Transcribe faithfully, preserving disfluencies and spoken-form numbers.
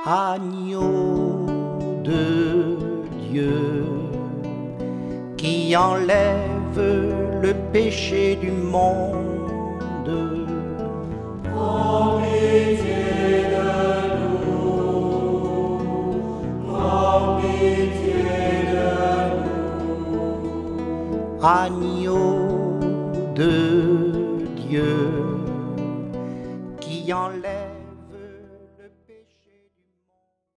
Agneau de Dieu, qui enlève le péché du monde, prends pitié de nous, prends pitié de nous. agneau de